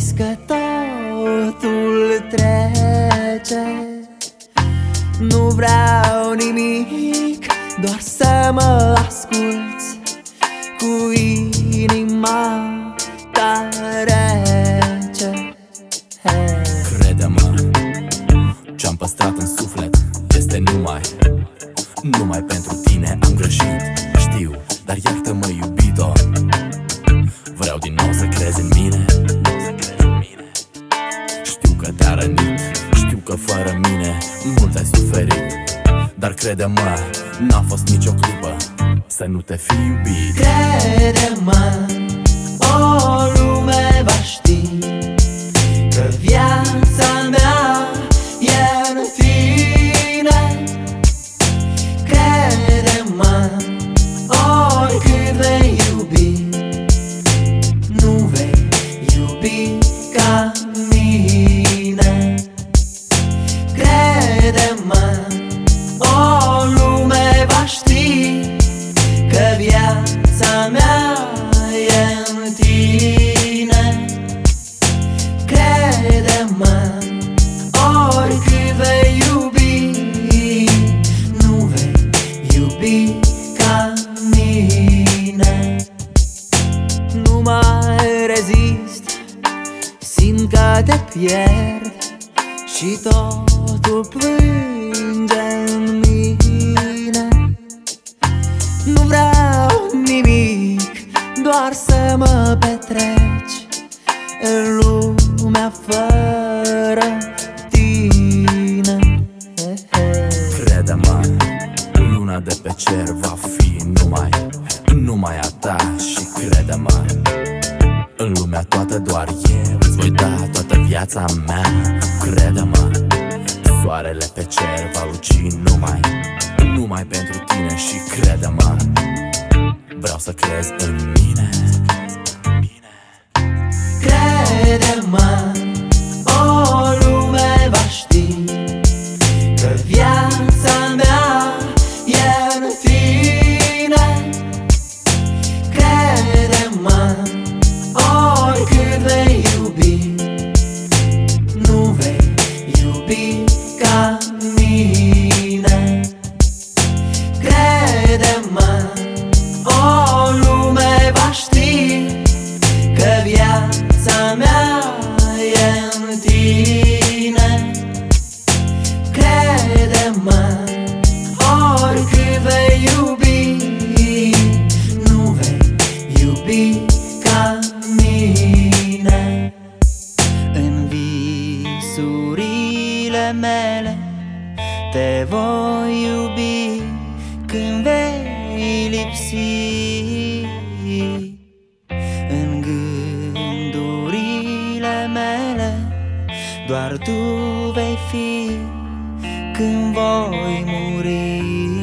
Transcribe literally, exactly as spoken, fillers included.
Vezi că totul trece. Nu vreau nimic, doar să mă asculți cu inima ta rece. Hey. Crede-mă, ce-am păstrat în suflet este numai, numai pentru tine. Am greșit, știu, dar iartă-mă, iubito. Vreau din nou să crezi în mine. Știu că te-a rănit, știu că fără mine mult ai suferit, dar crede-mă, n-a fost nicio clipă să nu te fi iubit. Crede-mă, o lume va ști că viața mea e în tine. Crede-mă, oricât vei iubi, nu vei iubi ca mine. Crede-mă, o lume va ști că viața mea e în tine. Crede-mă, oricât vei iubi, nu vei iubi ca mine. Nu mai rezist, simt că te pierd și totul plânge în mine. Nu vreau nimic, doar să mă petreci în lumea fără tine. Crede-mă, luna de pe cer va fi numai, numai a ta. Și crede-mă, în lumea toată doar eu îți voi da toată viața mea. Crede-mă, soarele pe cer va luci numai, numai pentru tine. Și crede-mă, vreau să crezi în mine. Crede-mă, o lume va ști că viața mea e în tine. Crede-mă, oricât vei iubi, nu vei iubi ca mine. Crede-mă, o lume va ști că viața mea e în tine. Crede-mă, oricât vei iubi, nu vei iubi ca mine. În visurile mele te voi iubi când vei lipsi. În gândurile mele doar tu vei fi când voi muri.